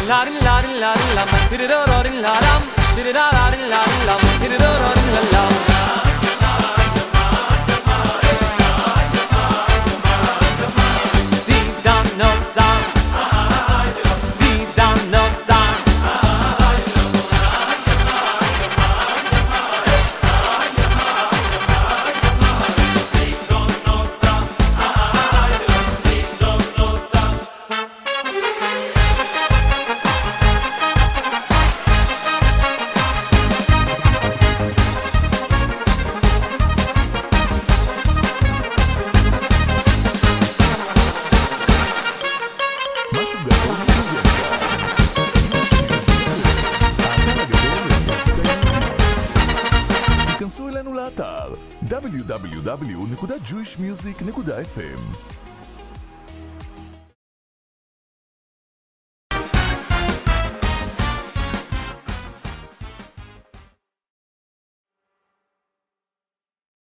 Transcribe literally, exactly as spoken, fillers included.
כנסו אלינו לאתר דאבליו דאבליו דאבליו נקודה ג'ויש מיוזיק נקודה אף אם